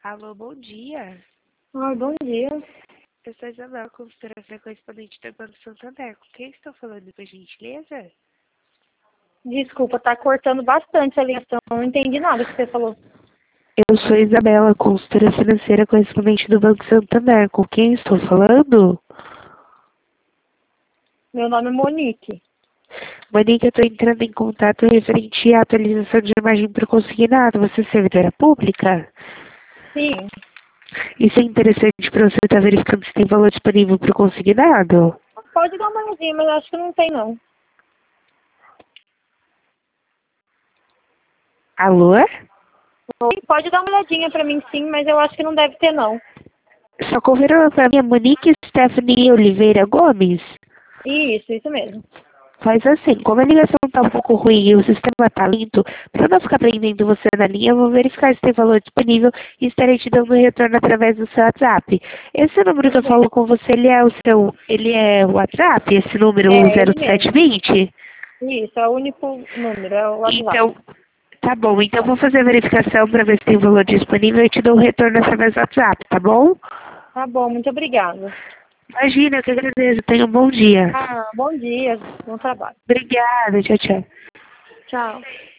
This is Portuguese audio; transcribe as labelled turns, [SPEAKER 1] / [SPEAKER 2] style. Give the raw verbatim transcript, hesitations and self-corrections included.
[SPEAKER 1] Alô, bom dia.
[SPEAKER 2] Oi, bom dia.
[SPEAKER 1] Eu sou Isabel, consultora correspondente do Banco Santander. Com quem estou falando, por gentileza?
[SPEAKER 2] Desculpa, tá cortando bastante a ligação. Não entendi nada que você falou.
[SPEAKER 1] Eu sou Isabela, consultora financeira correspondente do Banco Santander. Com quem estou falando?
[SPEAKER 2] Meu nome é Monique.
[SPEAKER 1] Monique, eu estou entrando em contato referente à atualização de imagem para o consignado. Você é servidora pública?
[SPEAKER 2] Sim,
[SPEAKER 1] Isso é interessante para você estar verificando se tem valor disponível para o consignado?
[SPEAKER 2] pode dar uma olhadinha, mas acho que não tem, não.
[SPEAKER 1] Alô?
[SPEAKER 2] Oi, pode dar uma olhadinha pra mim, sim, mas eu acho que não deve ter, não.
[SPEAKER 1] Só confirma para mim, a Monique Stephanie Oliveira Gomes?
[SPEAKER 2] Isso, isso mesmo.
[SPEAKER 1] Faz assim, como a ligação está um pouco ruim e o sistema está lento, para eu não ficar prendendo você na linha, eu vou verificar se tem valor disponível e estarei te dando um retorno através do seu WhatsApp. Esse número que
[SPEAKER 2] Tudo
[SPEAKER 1] eu
[SPEAKER 2] bem.
[SPEAKER 1] falo com você, ele é o seu, ele é o WhatsApp, esse número
[SPEAKER 2] É,
[SPEAKER 1] zero
[SPEAKER 2] ele
[SPEAKER 1] sete
[SPEAKER 2] mesmo.
[SPEAKER 1] vinte?
[SPEAKER 2] Isso, é o único número, é o WhatsApp.
[SPEAKER 1] Então, tá bom, então eu vou fazer a verificação para ver se tem valor disponível e te dou um retorno através do WhatsApp, tá bom?
[SPEAKER 2] Tá bom, muito obrigada.
[SPEAKER 1] Imagina, eu que agradeço, tenha um bom dia.
[SPEAKER 2] Ah, bom dia, bom trabalho.
[SPEAKER 1] Obrigada, tchau, tchau.
[SPEAKER 2] Tchau.